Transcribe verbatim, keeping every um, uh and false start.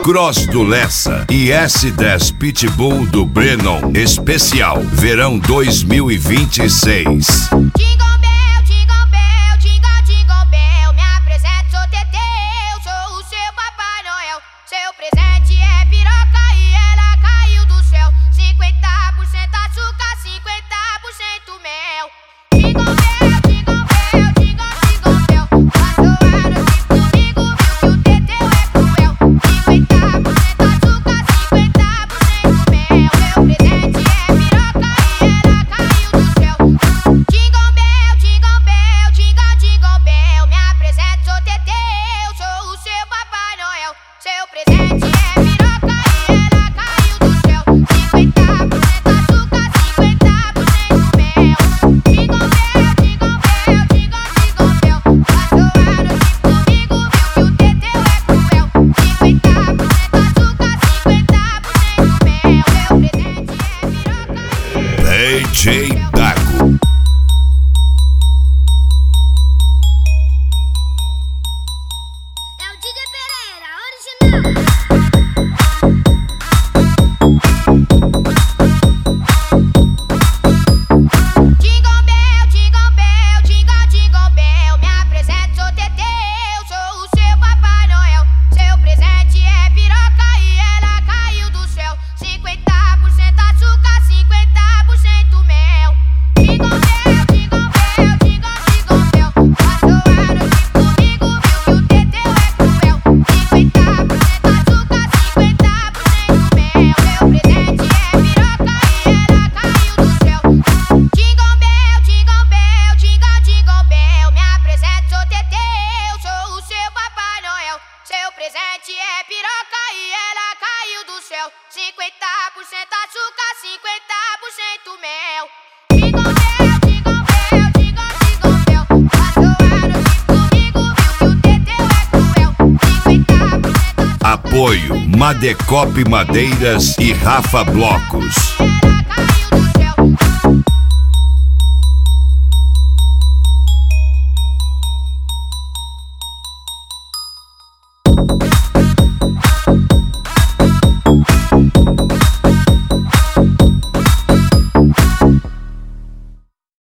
Cross do Lessa e S dez Pitbull do Brennon. Especial Verão dois mil e vinte e seis. Jingle bell, jingle bell, jingle, jingle bell. Me apresento, sou Teteu, sou o seu Papai Noel. Seu presente é piroca e ela caiu do céu. cinquenta por cento açúcar, cinquenta por cento mel. Jingle bell, jingle bell, jingle, jingle bell. Passou a noite comigo, viu que o Teteu é cruel. cinquenta por cento açúcar, cinquenta por cento mel. Meu presente é piroca e ela caiu do céu. Jingle bell, jingle bell, jingle, jingle bell. Me apresento, sou Teteu, sou o seu Papai Noel. Seu presente é piroca e ela caiu do céu. cinquenta por cento açúcar, cinquenta por cento mel. Jingle bell, jingle bell, jingle, jingle bell. Passou a noite comigo, viu que o Teteu é cruel. cinquenta por cento açúcar, cinquenta por cento mel. Meu presente é piroca e D J Dago. é o D J Pereira, original. Jingle bell, jingle bell, jingle, jingle bell. Me apresento, sou Teteu, sou o seu Papai Noel. Seu presente é piroca e ela caiu do céu. cinquenta por cento açúcar, cinquenta por cento mel. Jingle bell, jingle bell, jingle, jingle bell. Passou a noite comigo, viu que o Teteu é cruel. cinquenta por cento açúcar, cinquenta por cento mel. Meu presente é piroca e ela caiu do céu. Jingle bell, jingle bell, jingle, jingle bell. Me apresento, sou Teteu, sou o seu Papai Noel. Seu presente é piroca e ela caiu do céu. cinquenta por cento açúcar, cinquenta por cento mel. Jingle bell, jingle bell, jingle, jingle bell. Passou a noite comigo, viu que o Teteu é cruel. cinquenta por cento açúcar, Apoio Madecop Madeiras e Rafa Blocos.